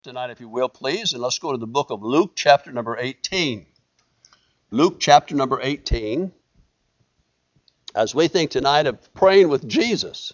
Tonight, if you will, please, and let's go to the book of Luke, chapter number 18. Luke, chapter number 18. As we think tonight of praying with Jesus,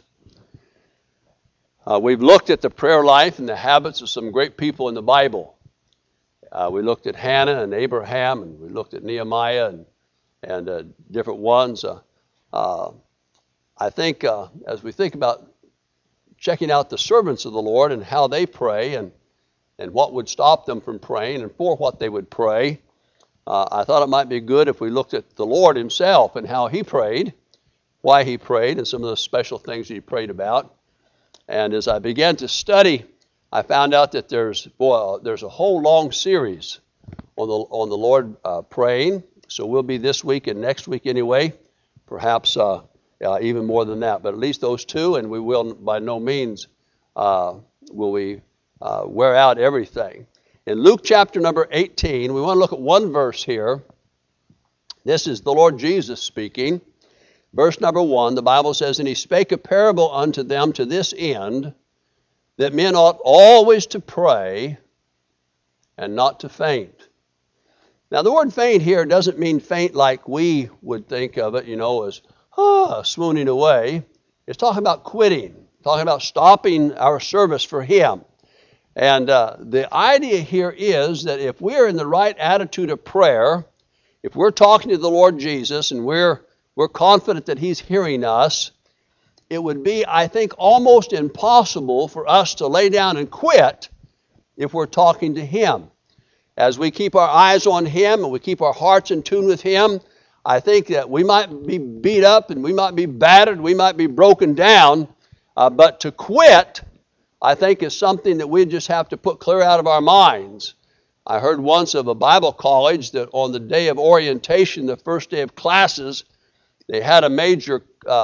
we've looked at the prayer life and the habits of some great people in the Bible. We looked at Hannah and Abraham, and we looked at Nehemiah and different ones. I think as we think about checking out the servants of the Lord and how they pray and what would stop them from praying and for what they would pray, I thought it might be good if we looked at the Lord himself and how he prayed, why he prayed, and some of the special things he prayed about. And as I began to study, I found out that there's a whole long series on the Lord praying. So we'll be this week and next week anyway, perhaps even more than that, but at least those two, and we will by no means will we wear out everything. In Luke chapter number 18, we want to look at one verse here. This is the Lord Jesus speaking. Verse number 1, the Bible says, "And he spake a parable unto them to this end, that men ought always to pray and not to faint." Now the word faint here doesn't mean faint like we would think of it, as swooning away. It's talking about quitting, talking about stopping our service for him. And the idea here is that if we're in the right attitude of prayer, if we're talking to the Lord Jesus and we're confident that he's hearing us, it would be, I think, almost impossible for us to lay down and quit if we're talking to him. As we keep our eyes on him and we keep our hearts in tune with him, I think that we might be beat up and we might be battered, we might be broken down, but to quit, I think, is something that we just have to put clear out of our minds. I heard once of a Bible college that on the day of orientation, the first day of classes, they had a major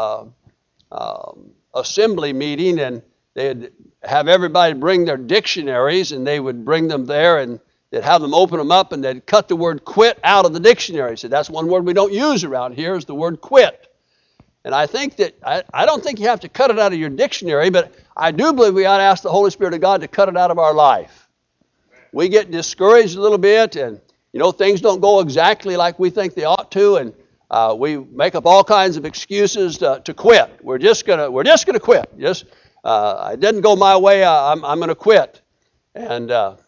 assembly meeting, and they'd have everybody bring their dictionaries, and they would bring them there, and they'd have them open them up, and they'd cut the word quit out of the dictionary. So that's one word we don't use around here is the word quit. And I think that, I don't think you have to cut it out of your dictionary, but I do believe we ought to ask the Holy Spirit of God to cut it out of our life. We get discouraged a little bit, and things don't go exactly like we think they ought to, and we make up all kinds of excuses to quit. We're just gonna quit. It didn't go my way. I'm going to quit. And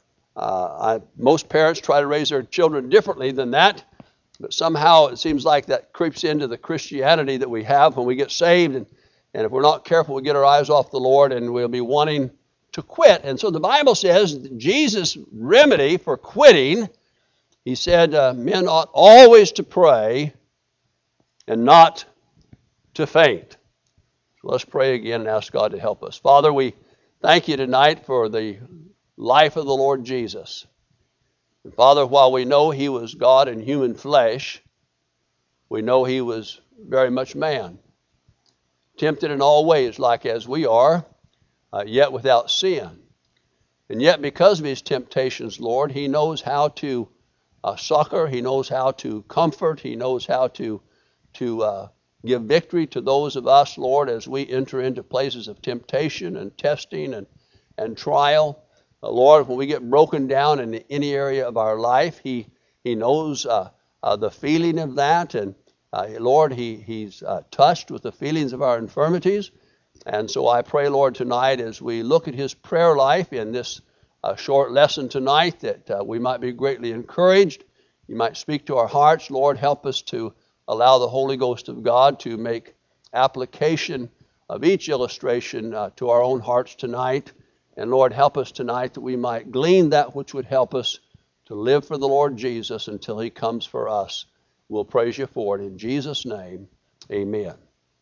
most parents try to raise their children differently than that. But somehow it seems like that creeps into the Christianity that we have when we get saved. And if we're not careful, we get our eyes off the Lord and we'll be wanting to quit. And so the Bible says Jesus' remedy for quitting, he said, men ought always to pray and not to faint. So let's pray again and ask God to help us. Father, we thank you tonight for the life of the Lord Jesus. And Father, while we know he was God in human flesh, we know he was very much man, tempted in all ways like as we are, yet without sin. And yet because of his temptations, Lord, he knows how to succor, he knows how to comfort, he knows how to give victory to those of us, Lord, as we enter into places of temptation and testing and trial. Lord, when we get broken down in any area of our life, he knows the feeling of that. And Lord, he's touched with the feelings of our infirmities. And so I pray, Lord, tonight as we look at his prayer life in this short lesson tonight, that we might be greatly encouraged. You might speak to our hearts. Lord, help us to allow the Holy Ghost of God to make application of each illustration to our own hearts tonight. And Lord, help us tonight that we might glean that which would help us to live for the Lord Jesus until he comes for us. We'll praise you for it. In Jesus' name, amen.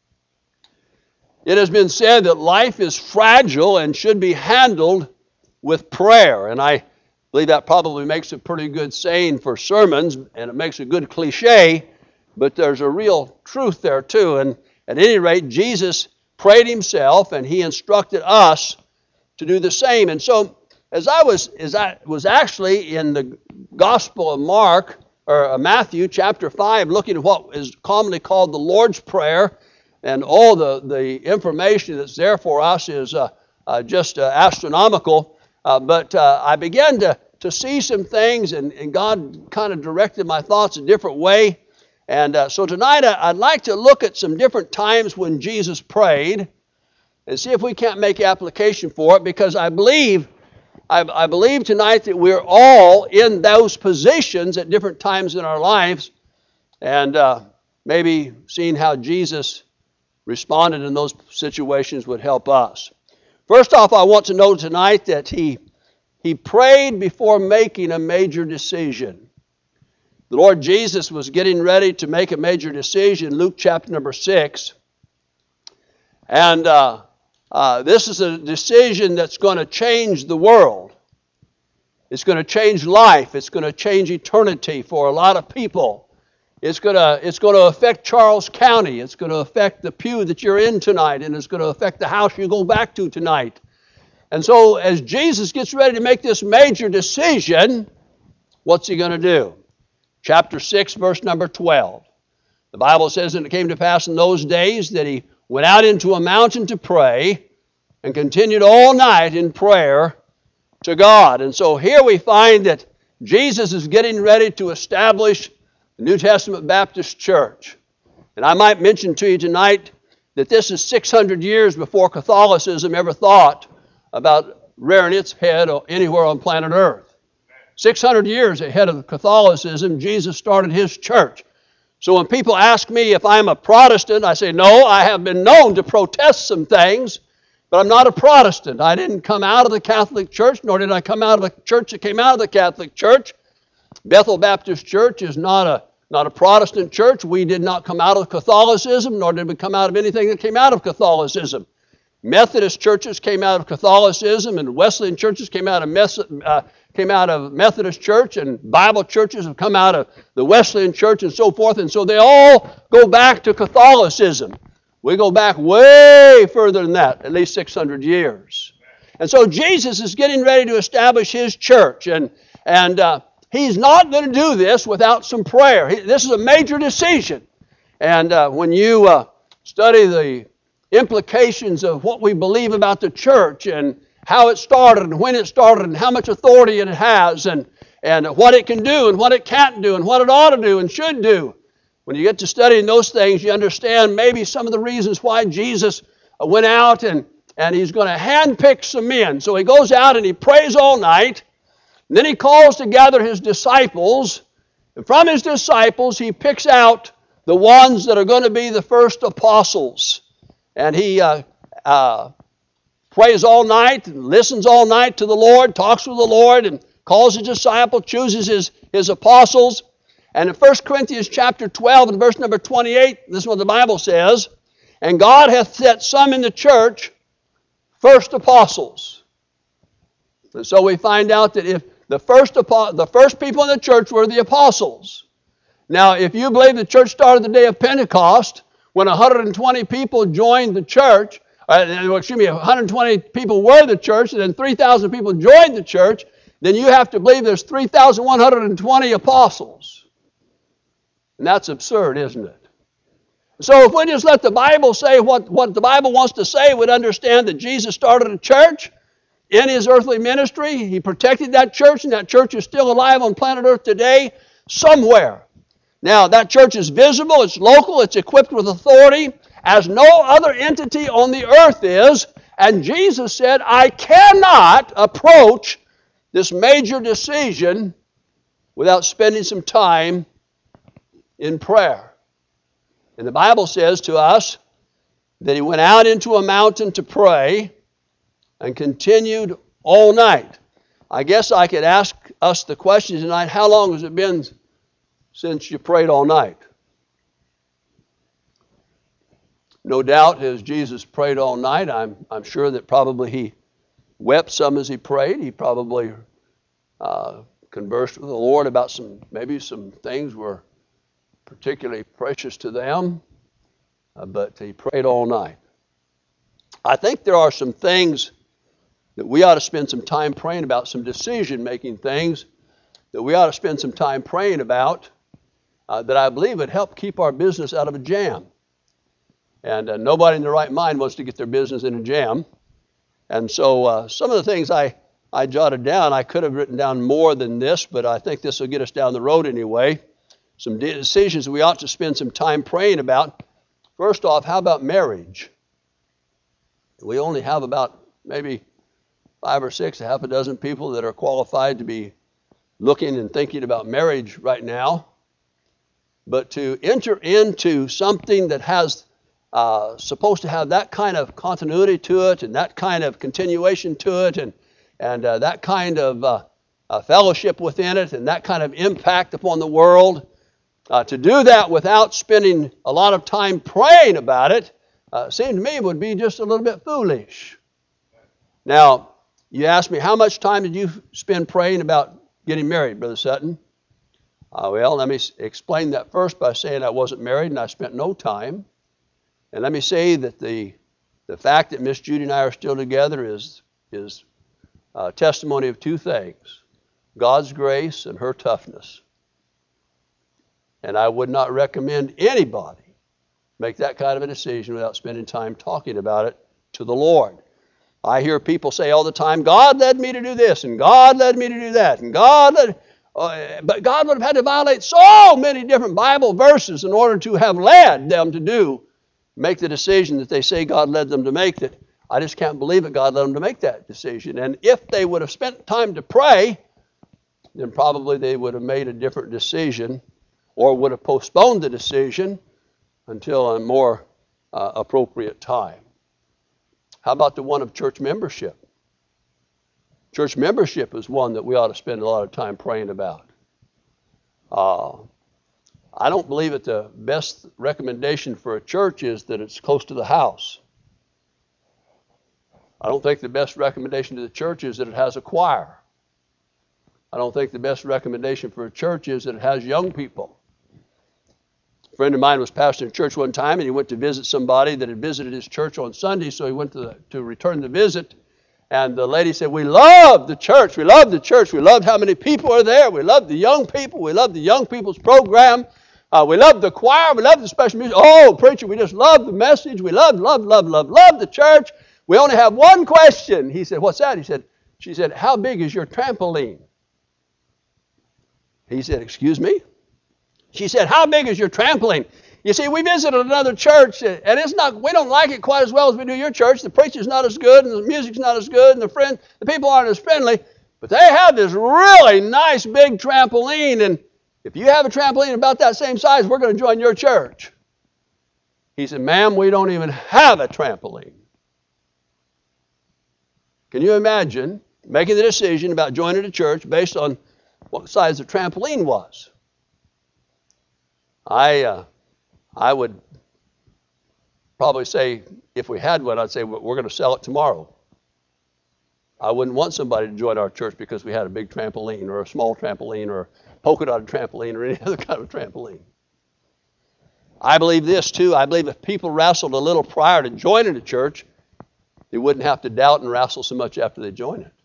It has been said that life is fragile and should be handled with prayer. And I believe that probably makes a pretty good saying for sermons, and it makes a good cliche, but there's a real truth there too. And at any rate, Jesus prayed himself, and he instructed us to do the same. And so as I was actually in the Gospel of Mark, or Matthew chapter 5, looking at what is commonly called the Lord's Prayer, and all the information that's there for us is just astronomical. But I began to see some things, and God kind of directed my thoughts a different way. And so tonight I'd like to look at some different times when Jesus prayed and see if we can't make application for it, because I believe tonight that we're all in those positions at different times in our lives, and maybe seeing how Jesus responded in those situations would help us. First off, I want to know tonight that he prayed before making a major decision. The Lord Jesus was getting ready to make a major decision, Luke chapter number 6. And this is a decision that's going to change the world. It's going to change life. It's going to change eternity for a lot of people. It's going to affect Charles County. It's going to affect the pew that you're in tonight, and it's going to affect the house you go back to tonight. And so as Jesus gets ready to make this major decision, what's he going to do? Chapter 6, verse number 12. The Bible says, and it came to pass in those days that he went out into a mountain to pray and continued all night in prayer to God. And so here we find that Jesus is getting ready to establish the New Testament Baptist Church. And I might mention to you tonight that this is 600 years before Catholicism ever thought about rearing its head anywhere on planet Earth. 600 years ahead of Catholicism, Jesus started his church. So when people ask me if I'm a Protestant, I say, no, I have been known to protest some things, but I'm not a Protestant. I didn't come out of the Catholic Church, nor did I come out of the church that came out of the Catholic Church. Bethel Baptist Church is not a Protestant church. We did not come out of Catholicism, nor did we come out of anything that came out of Catholicism. Methodist churches came out of Catholicism, and Wesleyan churches came out of Methodist church, and Bible churches have come out of the Wesleyan church and so forth, and so they all go back to Catholicism. We go back way further than that, at least 600 years. And so Jesus is getting ready to establish his church, and he's not going to do this without some prayer. This is a major decision. And when you study the implications of what we believe about the church and how it started and when it started and how much authority it has and what it can do and what it can't do and what it ought to do and should do. When you get to studying those things, you understand maybe some of the reasons why Jesus went out and he's going to handpick some men. So he goes out and he prays all night. And then he calls together his disciples. And from his disciples, he picks out the ones that are going to be the first apostles. And he prays all night, and listens all night to the Lord, talks with the Lord, and calls his disciple, chooses his apostles. And in 1 Corinthians chapter 12 and verse number 28, this is what the Bible says, and God hath set some in the church first apostles. And so we find out that if the first people in the church were the apostles. Now, if you believe the church started the day of Pentecost, when 120 people joined the church, 120 people were the church, and then 3,000 people joined the church, then you have to believe there's 3,120 apostles. And that's absurd, isn't it? So if we just let the Bible say what the Bible wants to say, we'd understand that Jesus started a church in his earthly ministry. He protected that church, and that church is still alive on planet Earth today somewhere. Now, that church is visible, it's local, it's equipped with authority, as no other entity on the earth is. And Jesus said, I cannot approach this major decision without spending some time in prayer. And the Bible says to us that he went out into a mountain to pray and continued all night. I guess I could ask us the question tonight, how long has it been since you prayed all night? No doubt, as Jesus prayed all night, I'm sure that probably he wept some as he prayed. He probably conversed with the Lord about maybe some things were particularly precious to them, but he prayed all night. I think there are some things that we ought to spend some time praying about, some decision-making things that we ought to spend some time praying about that I believe would help keep our business out of a jam. And nobody in their right mind wants to get their business in a jam. And so some of the things I I jotted down. I could have written down more than this, but I think this will get us down the road anyway. Some decisions we ought to spend some time praying about. First off, how about marriage? We only have about maybe 5 or 6, a half a dozen people that are qualified to be looking and thinking about marriage right now. But to enter into something that has supposed to have that kind of continuity to it and that kind of continuation to it and that kind of fellowship within it and that kind of impact upon the world, to do that without spending a lot of time praying about it, seemed to me would be just a little bit foolish. Now, you asked me, how much time did you spend praying about getting married, Brother Sutton? Well, let me explain that first by saying I wasn't married and I spent no time. And let me say that the fact that Miss Judy and I are still together is testimony of 2 things: God's grace and her toughness. And I would not recommend anybody make that kind of a decision without spending time talking about it to the Lord. I hear people say all the time, God led me to do this, and God led me to do that, and but God would have had to violate so many different Bible verses in order to have led them to make the decision that they say God led them to make, that I just can't believe that God led them to make that decision. And if they would have spent time to pray, then probably they would have made a different decision or would have postponed the decision until a more appropriate time. How about the one of church membership? Church membership is one that we ought to spend a lot of time praying about. I don't believe that the best recommendation for a church is that it's close to the house. I don't think the best recommendation to the church is that it has a choir. I don't think the best recommendation for a church is that it has young people. A friend of mine was pastoring a church one time, and he went to visit somebody that had visited his church on Sunday, so he went to return the visit. And the lady said, we love the church. We love the church. We loved how many people are there. We love the young people. We love the young people's program. We love the choir. We love the special music. Oh, preacher, we just love the message. We love the church. We only have one question. He said, what's that? She said, how big is your trampoline? He said, excuse me? She said, how big is your trampoline? You see, we visited another church, and we don't like it quite as well as we do your church. The preacher's not as good, and the music's not as good, and the people aren't as friendly. But they have this really nice big trampoline, and if you have a trampoline about that same size, we're going to join your church. He said, ma'am, we don't even have a trampoline. Can you imagine making the decision about joining a church based on what size the trampoline was? I would probably say, if we had one, I'd say we're going to sell it tomorrow. I wouldn't want somebody to join our church because we had a big trampoline or a small trampoline or a polka dotted trampoline or any other kind of trampoline. I believe this too. I believe if people wrestled a little prior to joining the church, they wouldn't have to doubt and wrestle so much after they join it.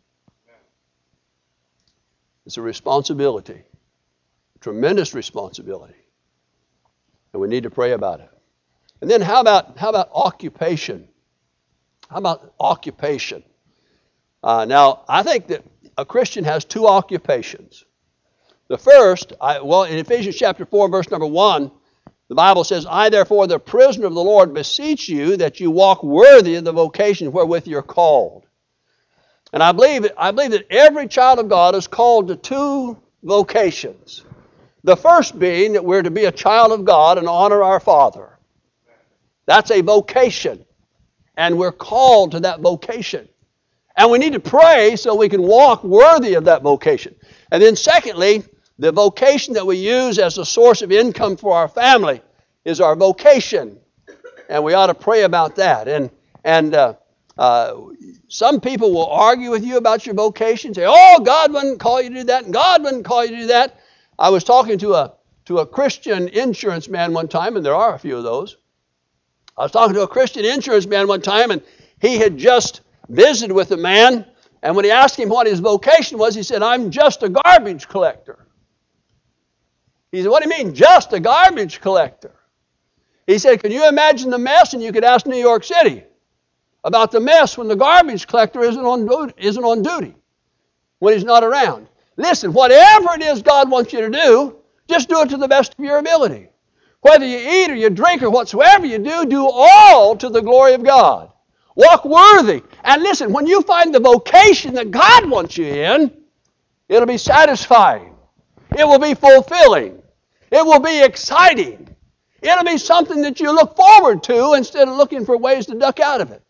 It's a responsibility, a tremendous responsibility. And we need to pray about it. And then how about occupation? How about occupation? Now, I think that a Christian has 2 occupations. The first, in Ephesians chapter 4, verse number 1, the Bible says, I therefore, the prisoner of the Lord, beseech you that you walk worthy of the vocation wherewith you're called. And I believe that every child of God is called to 2 vocations. The first being that we're to be a child of God and honor our Father. That's a vocation. And we're called to that vocation. And we need to pray so we can walk worthy of that vocation. And then secondly, the vocation that we use as a source of income for our family is our vocation. And we ought to pray about that. And some people will argue with you about your vocation, say, oh, God wouldn't call you to do that, and God wouldn't call you to do that. I was talking to a Christian insurance man one time, and there are a few of those. I was talking to a Christian insurance man one time, and he had just visited with a man, and when he asked him what his vocation was, he said, I'm just a garbage collector. He said, what do you mean, just a garbage collector? He said, can you imagine the mess? And you could ask New York City about the mess when the garbage collector isn't on duty. when He's not around. Listen, whatever it is God wants you to do, just do it to the best of your ability. Whether you eat or you drink or whatsoever you do all to the glory of God. Walk worthy. And listen, when you find the vocation that God wants you in, it'll be satisfying. It will be fulfilling. It will be exciting. It'll be something that you look forward to instead of looking for ways to duck out of it.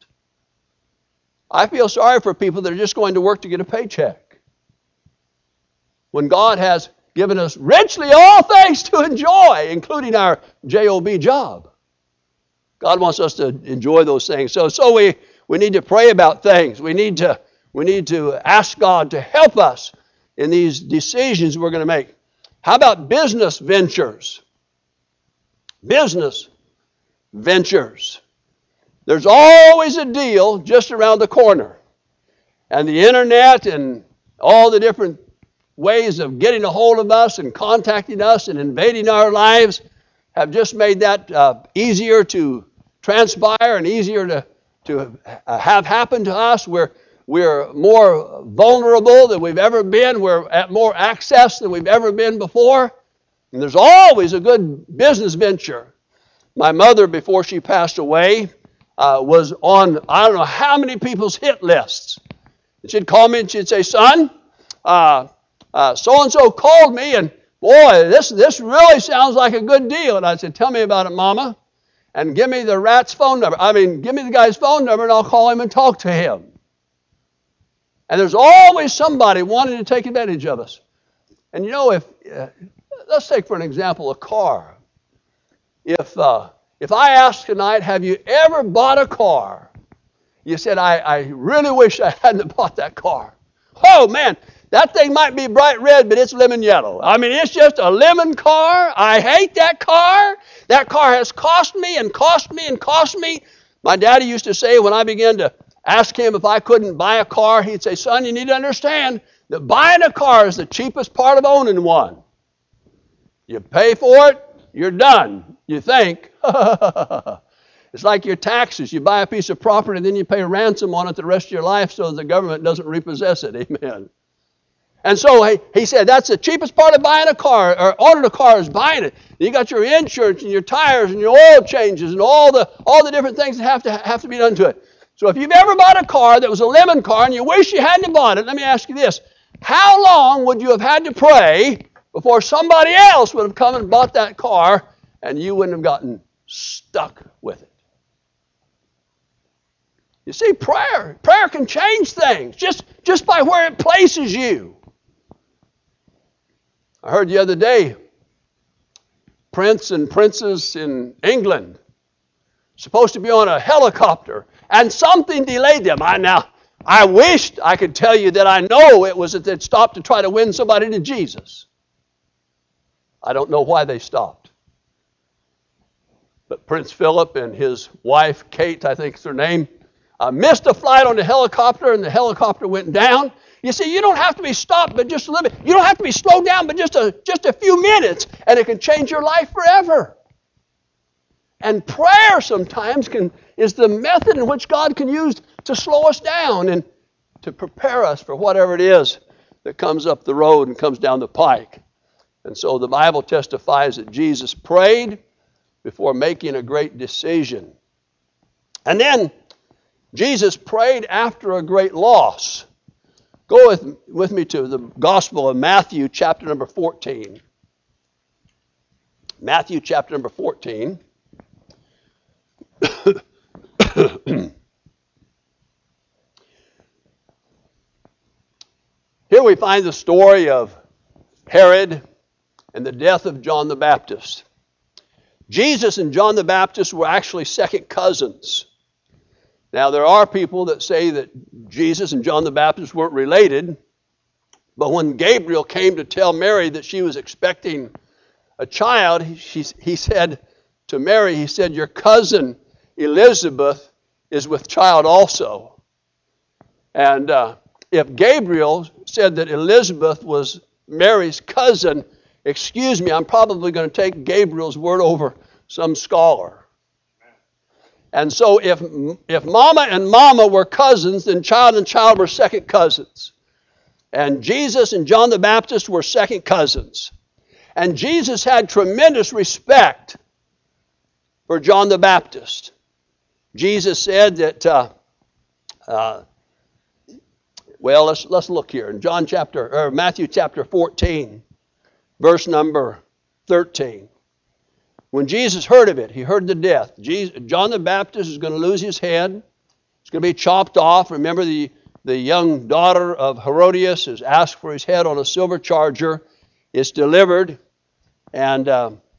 I feel sorry for people that are just going to work to get a paycheck, when God has given us richly all things to enjoy, including our job job. God wants us to enjoy those things. So we need to pray about things. We need to ask God to help us in these decisions we're going to make. How about business ventures? Business ventures. There's always a deal just around the corner. And the internet and all the different ways of getting a hold of us and contacting us and invading our lives have just made that easier to transpire and easier to have happen to us. We're more vulnerable than we've ever been. We're at more access than we've ever been before. And there's always a good business venture. My mother, before she passed away, was on I don't know how many people's hit lists. And she'd call me and she'd say, "Son, so-and-so called me, and boy, this really sounds like a good deal." And I said, "Tell me about it, Mama. And give me the rat's phone number. Give me the guy's phone number, and I'll call him and talk to him." And there's always somebody wanting to take advantage of us. And you know, let's take for an example a car. If I asked tonight, have you ever bought a car? You said, I really wish I hadn't bought that car. Oh man, that thing might be bright red, but it's lemon yellow. It's just a lemon car. I hate that car. That car has cost me and cost me and cost me. My daddy used to say, when I began to ask him if I couldn't buy a car, he'd say, "Son, you need to understand that buying a car is the cheapest part of owning one. You pay for it, you're done, you think." It's like your taxes. You buy a piece of property, and then you pay a ransom on it the rest of your life so the government doesn't repossess it. Amen. And so he said that's the cheapest part of buying a car, or owning a car, is buying it. You got your insurance and your tires and your oil changes and all the different things that have to be done to it. So if you've ever bought a car that was a lemon car and you wish you hadn't bought it, let me ask you this. How long would you have had to pray before somebody else would have come and bought that car and you wouldn't have gotten stuck with it? You see, prayer can change things just by where it places you. I heard the other day, Prince and Princess in England supposed to be on a helicopter, and something delayed them. I wished I could tell you that I know it was that they'd stopped to try to win somebody to Jesus. I don't know why they stopped. But Prince Philip and his wife, Kate, I think is her name, missed a flight on the helicopter, and the helicopter went down. You see, you don't have to be stopped, but just a little bit. You don't have to be slowed down, but just a few minutes, and it can change your life forever. And prayer sometimes is the method in which God can use to slow us down and to prepare us for whatever it is that comes up the road and comes down the pike. And so the Bible testifies that Jesus prayed before making a great decision. And then Jesus prayed after a great loss. Go with me to the Gospel of Matthew, chapter number 14. Matthew, chapter number 14. Here we find the story of Herod and the death of John the Baptist. Jesus and John the Baptist were actually second cousins. Now, there are people that say that Jesus and John the Baptist weren't related, but when Gabriel came to tell Mary that she was expecting a child, he said to Mary, he said, "Your cousin Elizabeth is with child also." And if Gabriel said that Elizabeth was Mary's cousin, excuse me, I'm probably going to take Gabriel's word over some scholar. And so if Mama and Mama were cousins, then child and child were second cousins. And Jesus and John the Baptist were second cousins. And Jesus had tremendous respect for John the Baptist. Jesus said that, let's look here. In Matthew chapter 14, verse number 13. When Jesus heard of it, he heard the death. John the Baptist is going to lose his head. It's going to be chopped off. Remember, the young daughter of Herodias is asked for his head on a silver charger. It's delivered. And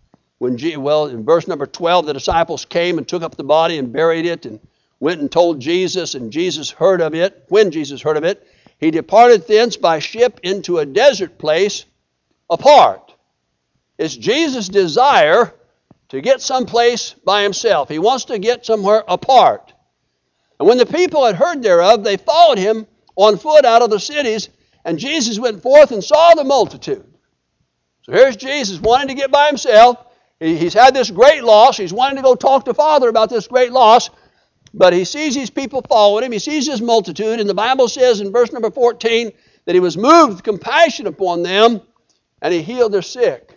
in verse number 12, the disciples came and took up the body and buried it and went and told Jesus, and Jesus heard of it. When Jesus heard of it, he departed thence by ship into a desert place apart. It's Jesus' desire to get someplace by himself. He wants to get somewhere apart. And when the people had heard thereof, they followed him on foot out of the cities, and Jesus went forth and saw the multitude. So here's Jesus wanting to get by himself. He's had this great loss. He's wanting to go talk to Father about this great loss. But he sees these people following him. He sees this multitude. And the Bible says in verse number 14 that he was moved with compassion upon them, and he healed their sick.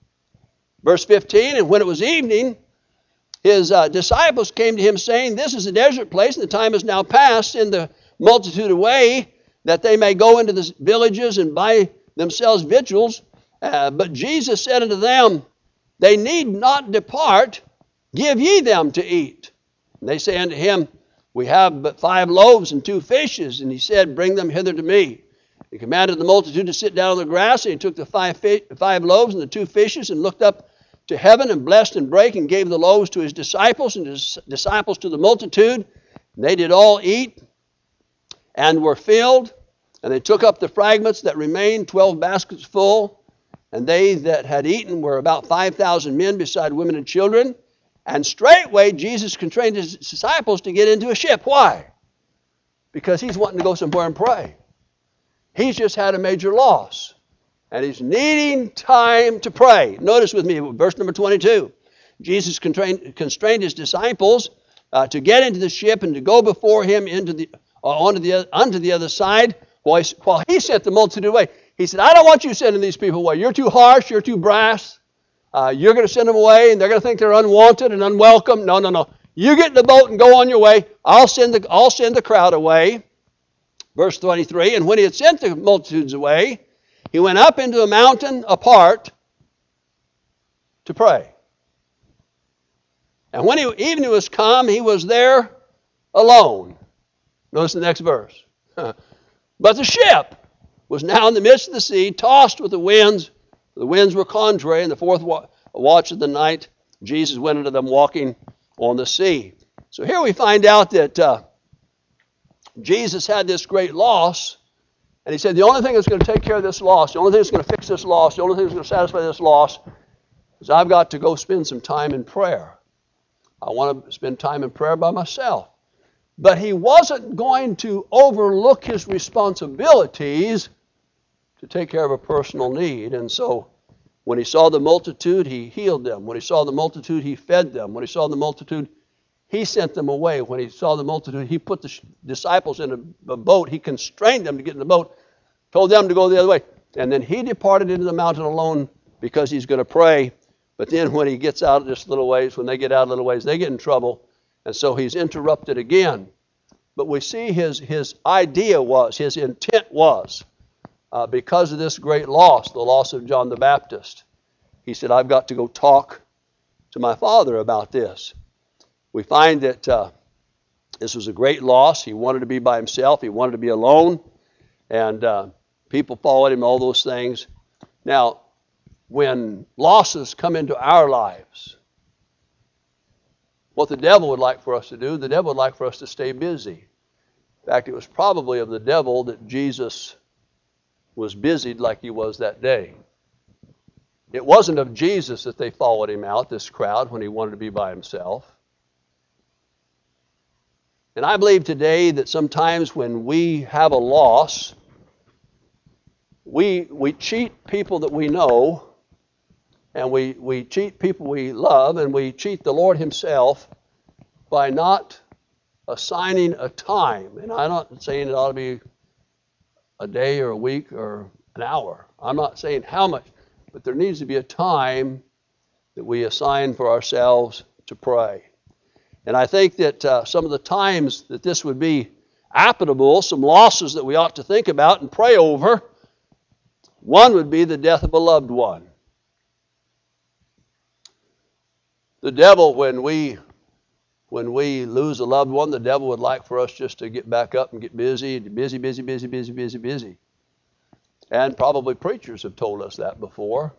Verse 15, and when it was evening, his disciples came to him saying, this is a desert place, and the time is now past. Send the multitude away, that they may go into the villages and buy themselves victuals. But Jesus said unto them, they need not depart, give ye them to eat. And they say unto him, we have but 5 loaves and 2 fishes. And he said, bring them hither to me. He commanded the multitude to sit down on the grass, and he took the 5 loaves and the 2 fishes, and looked up to heaven, and blessed and brake, and gave the loaves to his disciples, and his disciples to the multitude. And they did all eat, and were filled. And they took up the fragments that remained, 12 baskets full. And they that had eaten were about 5,000 men, beside women and children. And straightway Jesus constrained his disciples to get into a ship. Why? Because he's wanting to go somewhere and pray. He's just had a major loss. And he's needing time to pray. Notice with me, verse number 22. Jesus constrained his disciples to get into the ship and to go before him unto the other side while he sent the multitude away. He said, I don't want you sending these people away. You're too harsh. You're too brass. You're going to send them away, and they're going to think they're unwanted and unwelcome. No. You get in the boat and go on your way. I'll send the crowd away. Verse 23, and when he had sent the multitudes away, he went up into a mountain apart to pray. And when evening was come, he was there alone. Notice the next verse. But the ship was now in the midst of the sea, tossed with the winds. The winds were contrary, and the fourth watch of the night, Jesus went unto them walking on the sea. So here we find out that Jesus had this great loss, and he said the only thing that's going to take care of this loss, the only thing that's going to fix this loss, the only thing that's going to satisfy this loss is I've got to go spend some time in prayer. I want to spend time in prayer by myself. But he wasn't going to overlook his responsibilities to take care of a personal need. And so when he saw the multitude, he healed them. When he saw the multitude, he fed them. When he saw the multitude, he sent them away. When he saw the multitude, he put the disciples in a boat. He constrained them to get in the boat, told them to go the other way. And then he departed into the mountain alone because he's going to pray. But then when he gets out just a little ways, when they get out a little ways, they get in trouble. And so he's interrupted again. But we see his idea was, his intent was, because of this great loss, the loss of John the Baptist, he said, I've got to go talk to my Father about this. We find that this was a great loss. He wanted to be by himself. He wanted to be alone. And people followed him, all those things. Now, when losses come into our lives, what the devil would like for us to do, the devil would like for us to stay busy. In fact, it was probably of the devil that Jesus was busied like he was that day. It wasn't of Jesus that they followed him out, this crowd, when he wanted to be by himself. And I believe today that sometimes when we have a loss, we cheat people that we know, and we cheat people we love, and we cheat the Lord himself by not assigning a time. And I'm not saying it ought to be a day or a week or an hour. I'm not saying how much, but there needs to be a time that we assign for ourselves to pray. And I think that some of the times that this would be applicable, some losses that we ought to think about and pray over, one would be the death of a loved one. The devil, when we lose a loved one, the devil would like for us just to get back up and get busy. And probably preachers have told us that before.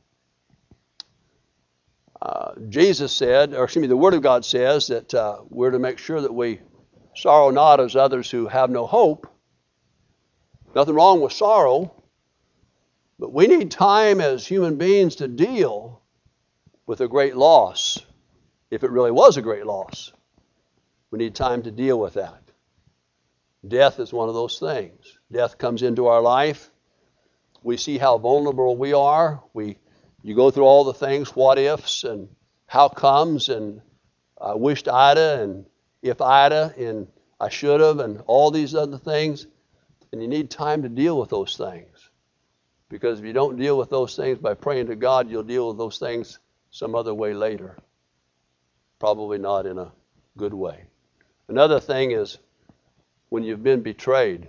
Jesus said, the Word of God says that we're to make sure that we sorrow not as others who have no hope. Nothing wrong with sorrow, but we need time as human beings to deal with a great loss, if it really was a great loss. We need time to deal with that. Death is one of those things. Death comes into our life. We see how vulnerable we are. You go through all the things, what ifs, and how comes, and I wished I'da, and if I'da, and I should have, and all these other things. And you need time to deal with those things. Because if you don't deal with those things by praying to God, you'll deal with those things some other way later. Probably not in a good way. Another thing is when you've been betrayed.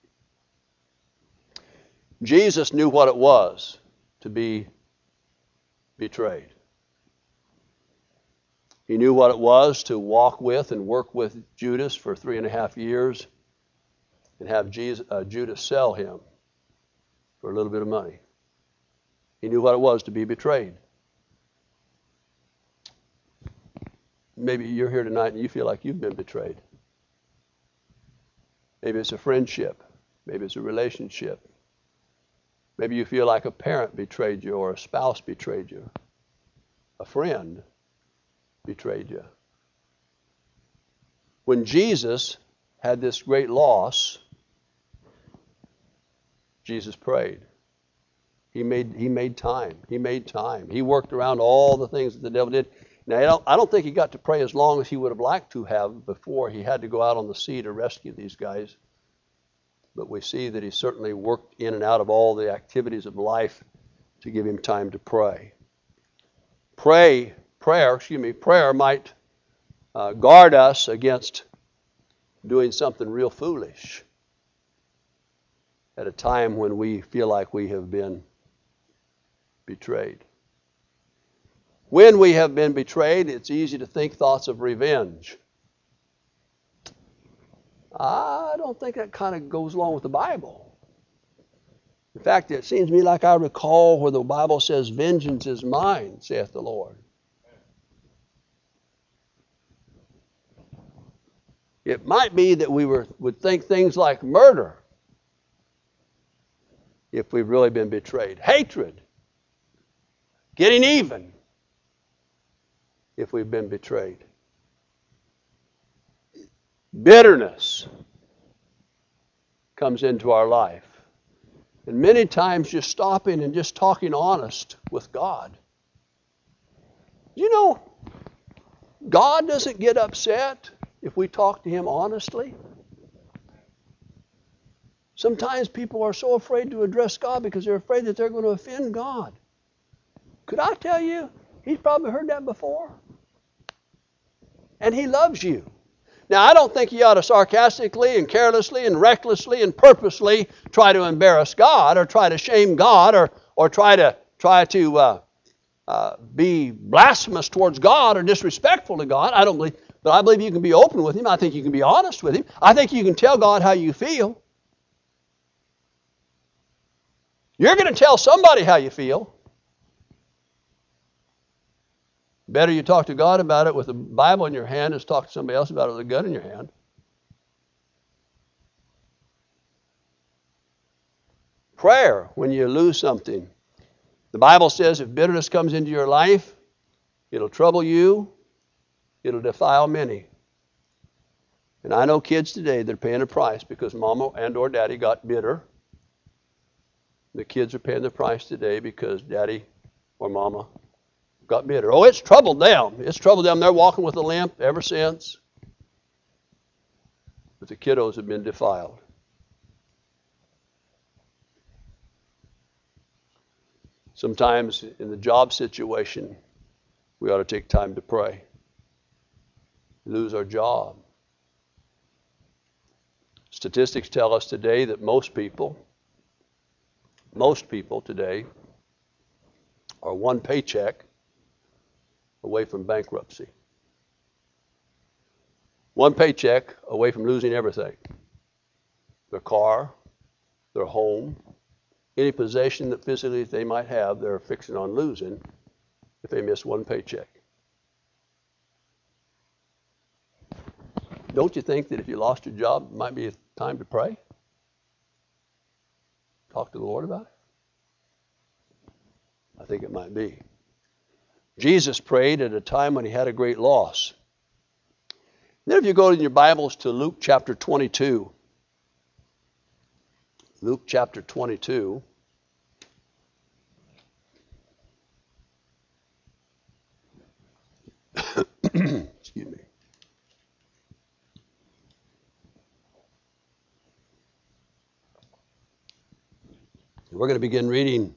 Jesus knew what it was to be betrayed. He knew what it was to walk with and work with Judas for 3.5 years and have Judas sell him for a little bit of money. He knew what it was to be betrayed. Maybe you're here tonight and you feel like you've been betrayed. Maybe it's a friendship. Maybe it's a relationship. Maybe you feel like a parent betrayed you or a spouse betrayed you. A friend betrayed you. When Jesus had this great loss, Jesus prayed. He made time. He made time. He worked around all the things that the devil did. Now, I don't think he got to pray as long as he would have liked to have before he had to go out on the sea to rescue these guys. But we see that he certainly worked in and out of all the activities of life to give him time to pray. Prayer might guard us against doing something real foolish at a time when we feel like we have been betrayed. When we have been betrayed, it's easy to think thoughts of revenge. I don't think that kind of goes along with the Bible. In fact, it seems to me like I recall where the Bible says, "Vengeance is mine, saith the Lord." It might be that we would think things like murder if we've really been betrayed. Hatred. Getting even if we've been betrayed. Bitterness comes into our life. And many times just stopping and just talking honest with God. You know, God doesn't get upset if we talk to Him honestly. Sometimes people are so afraid to address God because they're afraid that they're going to offend God. Could I tell you, He's probably heard that before. And He loves you. Now, I don't think you ought to sarcastically and carelessly and recklessly and purposely try to embarrass God or try to shame God or try to be blasphemous towards God or disrespectful to God. I don't believe, but I believe you can be open with Him. I think you can be honest with Him. I think you can tell God how you feel. You're going to tell somebody how you feel. Better you talk to God about it with the Bible in your hand as talk to somebody else about it with a gun in your hand. Prayer when you lose something. The Bible says if bitterness comes into your life, it'll trouble you, it'll defile many. And I know kids today that are paying a price because mama and or daddy got bitter. The kids are paying the price today because daddy or mama got bitter. Oh, it's troubled them. It's troubled them. They're walking with a limp ever since. But the kiddos have been defiled. Sometimes in the job situation, we ought to take time to pray. Lose our job. Statistics tell us today that most people today are one paycheck away from bankruptcy. One paycheck away from losing everything. Their car, their home, any possession that physically they might have, they're fixing on losing if they miss one paycheck. Don't you think that if you lost your job, it might be a time to pray? Talk to the Lord about it? I think it might be. Jesus prayed at a time when he had a great loss. Then if you go in your Bibles to Luke chapter 22. Luke chapter 22. Excuse me. We're going to begin reading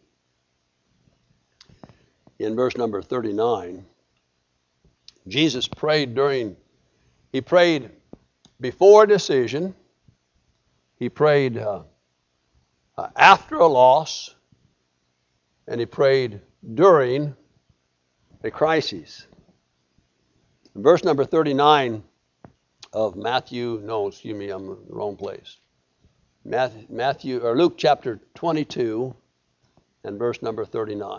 in verse number 39. Jesus prayed he prayed before a decision. He prayed after a loss. And he prayed during a crisis. In verse number 39 of I'm in the wrong place. Luke chapter 22 and verse number 39.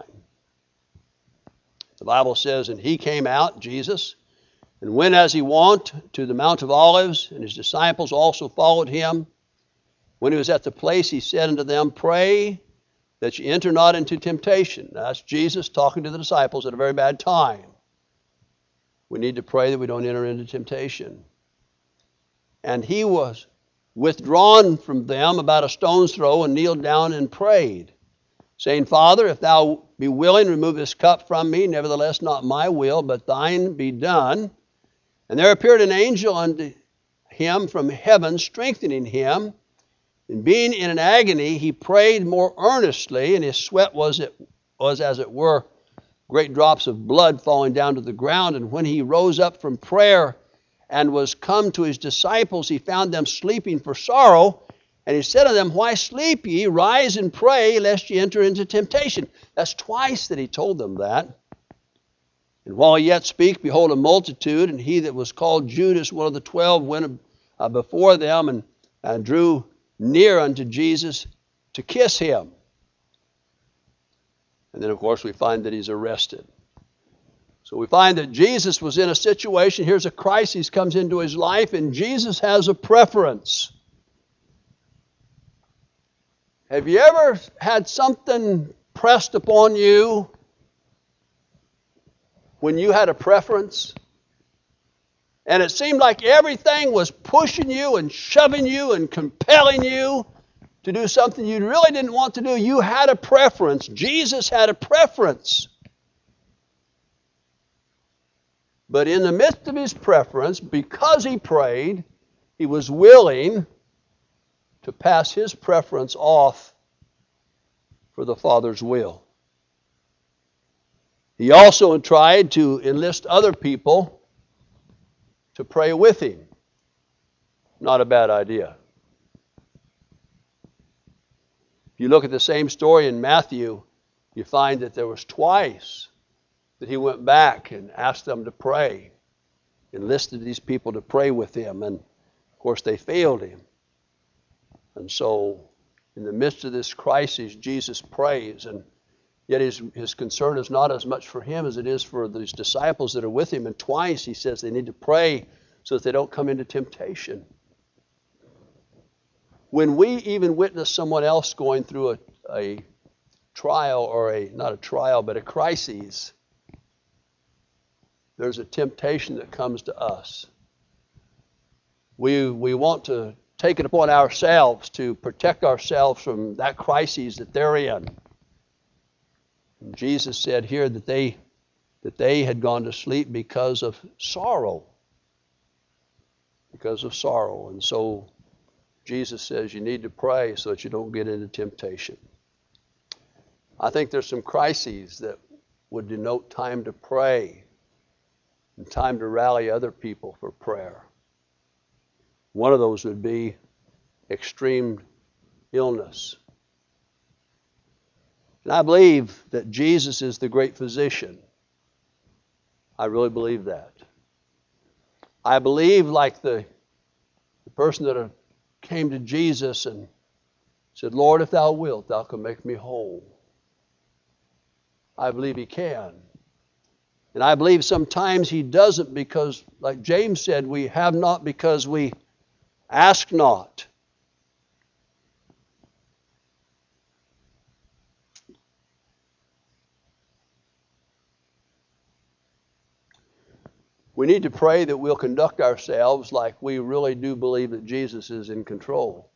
The Bible says, and he came out, Jesus, and went as he wont to the Mount of Olives, and his disciples also followed him. When he was at the place, he said unto them, pray that ye enter not into temptation. Now, that's Jesus talking to the disciples at a very bad time. We need to pray that we don't enter into temptation. And he was withdrawn from them about a stone's throw and kneeled down and prayed, saying, Father, if thou be willing, remove this cup from me. Nevertheless, not my will, but thine be done. And there appeared an angel unto him from heaven, strengthening him. And being in an agony, he prayed more earnestly, and his sweat was as it were great drops of blood falling down to the ground. And when he rose up from prayer and was come to his disciples, he found them sleeping for sorrow. And he said unto them, why sleep ye? Rise and pray, lest ye enter into temptation. That's twice that he told them that. And while he yet spake, behold, a multitude, and he that was called Judas, one of the 12, went before them and drew near unto Jesus to kiss him. And then, of course, we find that he's arrested. So we find that Jesus was in a situation. Here's a crisis comes into his life, and Jesus has a preference. Have you ever had something pressed upon you when you had a preference? And it seemed like everything was pushing you and shoving you and compelling you to do something you really didn't want to do. You had a preference. Jesus had a preference. But in the midst of his preference, because he prayed, he was willing to pass his preference off for the Father's will. He also tried to enlist other people to pray with him. Not a bad idea. If you look at the same story in Matthew, you find that there was twice that he went back and asked them to pray, enlisted these people to pray with him, and of course they failed him. And so in the midst of this crisis, Jesus prays, and yet his concern is not as much for him as it is for these disciples that are with him. And twice he says they need to pray so that they don't come into temptation. When we even witness someone else going through a trial, or not a trial, but a crisis, there's a temptation that comes to us. We want to take it upon ourselves to protect ourselves from that crisis that they're in. And Jesus said here that they had gone to sleep because of sorrow. Because of sorrow. And so Jesus says you need to pray so that you don't get into temptation. I think there's some crises that would denote time to pray and time to rally other people for prayer. One of those would be extreme illness. And I believe that Jesus is the great physician. I really believe that. I believe, like the person that came to Jesus and said, Lord, if thou wilt, thou can make me whole. I believe he can. And I believe sometimes he doesn't because, like James said, we have not because we ask not. We need to pray that we'll conduct ourselves like we really do believe that Jesus is in control.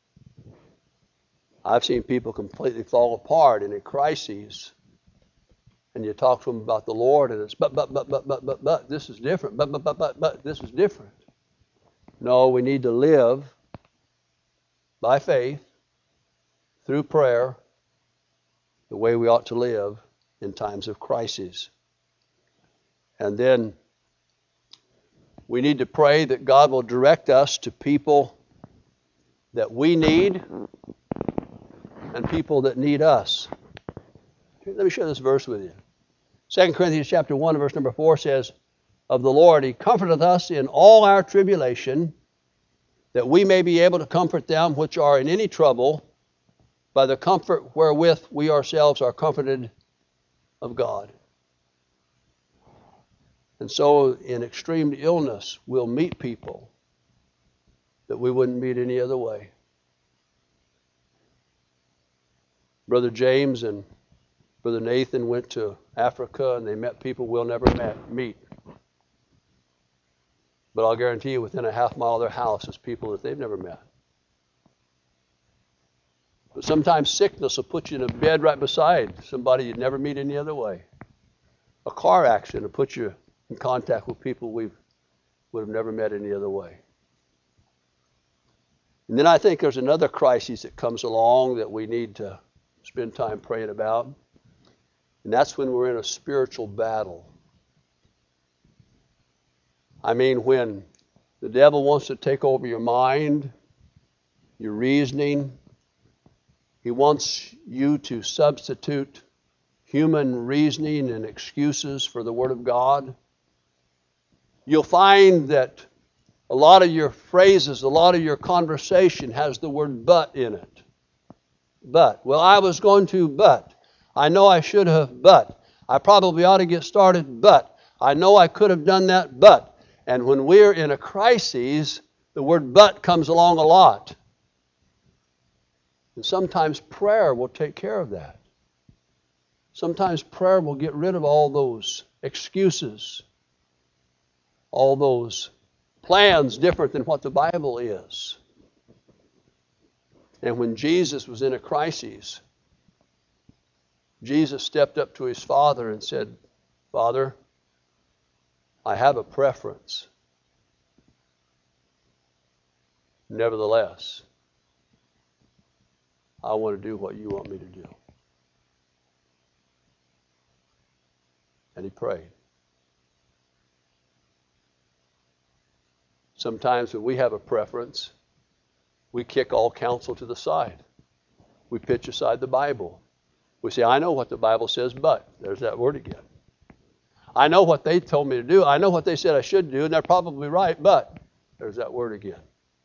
I've seen people completely fall apart in a crisis, and you talk to them about the Lord, and it's but, this is different, but, this is different. No, we need to live by faith, through prayer, the way we ought to live in times of crisis. And then we need to pray that God will direct us to people that we need and people that need us. Let me share this verse with you. 2 Corinthians chapter 1, verse number 4 says, of the Lord, he comforteth us in all our tribulation, that we may be able to comfort them which are in any trouble by the comfort wherewith we ourselves are comforted of God. And so in extreme illness, we'll meet people that we wouldn't meet any other way. Brother James and Brother Nathan went to Africa and they met people we'll never meet. But I'll guarantee you within a half mile of their house is people that they've never met. But sometimes sickness will put you in a bed right beside somebody you'd never meet any other way. A car accident will put you in contact with people we would have never met any other way. And then I think there's another crisis that comes along that we need to spend time praying about. And that's when we're in a spiritual battle. I mean, when the devil wants to take over your mind, your reasoning, he wants you to substitute human reasoning and excuses for the Word of God. You'll find that a lot of your phrases, a lot of your conversation has the word but in it. But. Well, I was going to, but. I know I should have, but. I probably ought to get started, but. I know I could have done that, but. And when we're in a crisis, the word but comes along a lot. And sometimes prayer will take care of that. Sometimes prayer will get rid of all those excuses, all those plans different than what the Bible is. And when Jesus was in a crisis, Jesus stepped up to his Father and said, Father, I have a preference. Nevertheless, I want to do what you want me to do. And he prayed. Sometimes when we have a preference, we kick all counsel to the side. We pitch aside the Bible. We say, I know what the Bible says, but there's that word again. I know what they told me to do. I know what they said I should do, and they're probably right, but there's that word again.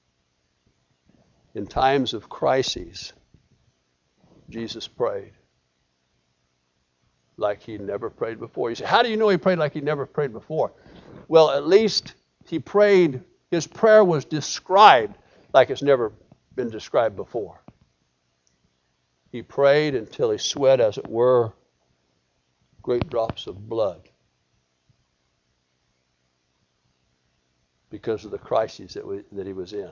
In times of crises, Jesus prayed like he never prayed before. You say, how do you know he prayed like he never prayed before? Well, at least he prayed, his prayer was described like it's never been described before. He prayed until he sweat, as it were, great drops of blood because of the crises that he was in.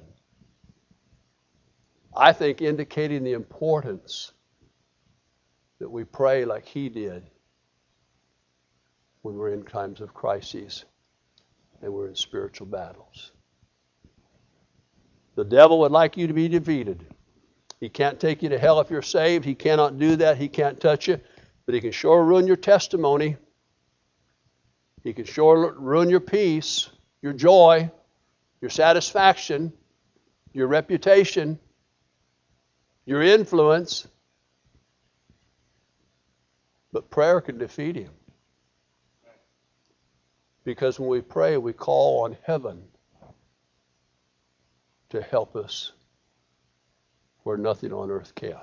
I think indicating the importance that we pray like he did when we're in times of crises and we're in spiritual battles. The devil would like you to be defeated. He can't take you to hell if you're saved. He cannot do that. He can't touch you. But he can sure ruin your testimony. He can sure ruin your peace, your joy, your satisfaction, your reputation, your influence. But prayer can defeat him. Because when we pray, we call on heaven to help us where nothing on earth can.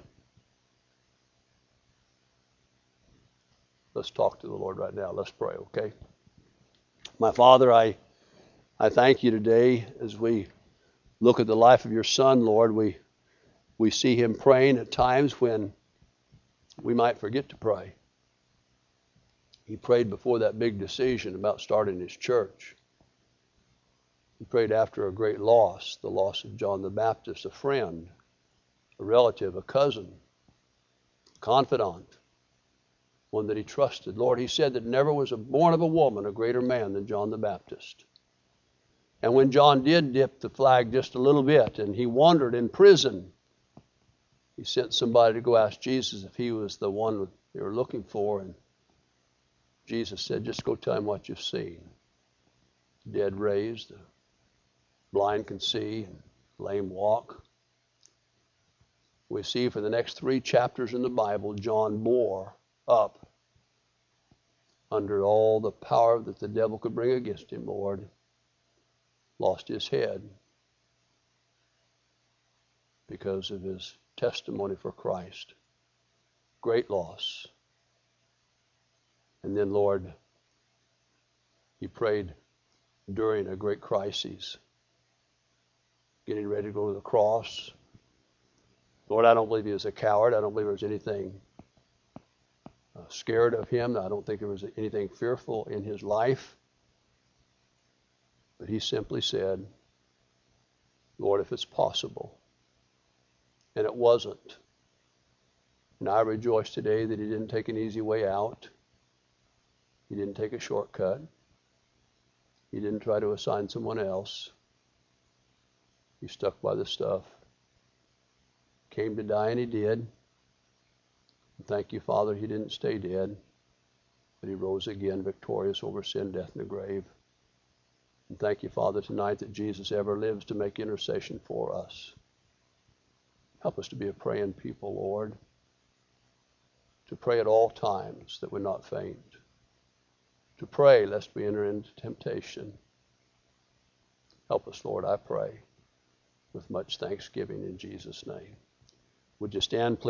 Let's talk to the Lord right now. Let's pray, okay? My Father, I thank you today as we look at the life of your Son, Lord. We see him praying at times when we might forget to pray. He prayed before that big decision about starting his church. He prayed after a great loss, the loss of John the Baptist, a friend, a relative, a cousin, a confidant, one that he trusted. Lord, he said that never was born of a woman a greater man than John the Baptist. And when John did dip the flag just a little bit and he wandered in prison, he sent somebody to go ask Jesus if he was the one they were looking for. And Jesus said, just go tell him what you've seen. Dead raised, blind can see, lame walk. We see for the next 3 chapters in the Bible, John bore up under all the power that the devil could bring against him, Lord. Lost his head because of his testimony for Christ. Great loss. And then, Lord, he prayed during a great crisis, getting ready to go to the cross. Lord, I don't believe he was a coward. I don't believe there was anything scared of him. I don't think there was anything fearful in his life. But he simply said, Lord, if it's possible. And it wasn't. And I rejoice today that he didn't take an easy way out. He didn't take a shortcut. He didn't try to assign someone else. He stuck by the stuff. Came to die, and he did. And thank you, Father, he didn't stay dead, but he rose again victorious over sin, death, and the grave. And thank you, Father, tonight that Jesus ever lives to make intercession for us. Help us to be a praying people, Lord, to pray at all times that we not faint, to pray lest we enter into temptation. Help us, Lord, I pray, with much thanksgiving in Jesus' name. Would you stand, please?